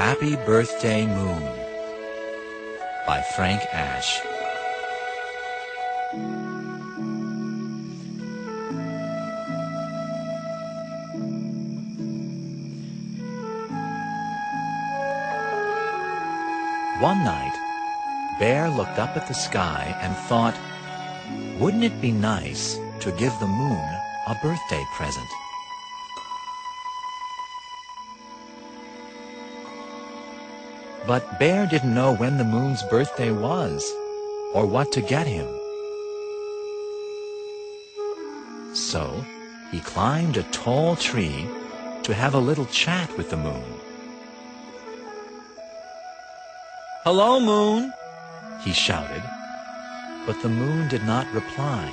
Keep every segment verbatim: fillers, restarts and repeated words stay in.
Happy Birthday Moon by Frank Ash. One night, Bear looked up at the sky and thought, wouldn't it be nice to give the moon a birthday present? But Bear didn't know when the moon's birthday was, or what to get him. So he climbed a tall tree to have a little chat with the moon. "Hello, moon," he shouted, but the moon did not reply.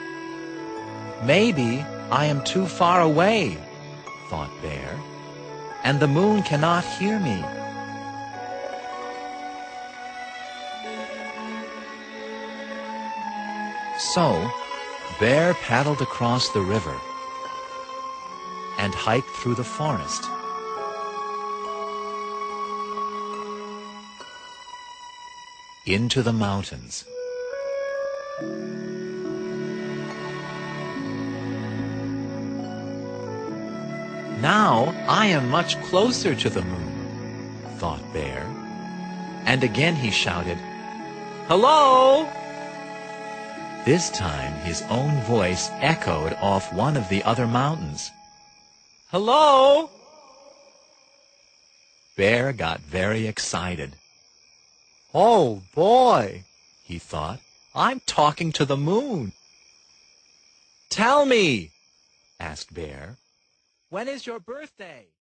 Maybe I am too far away, thought Bear, and the moon cannot hear me. So, Bear paddled across the river and hiked through the forest. Into the mountains. Now I am much closer to the moon, thought Bear, and again he shouted, "Hello!" This time his own voice echoed off one of the other mountains. "Hello!" Bear got very excited. "Oh boy," he thought, "I'm talking to the moon." "Tell me," asked Bear, "when is your birthday?"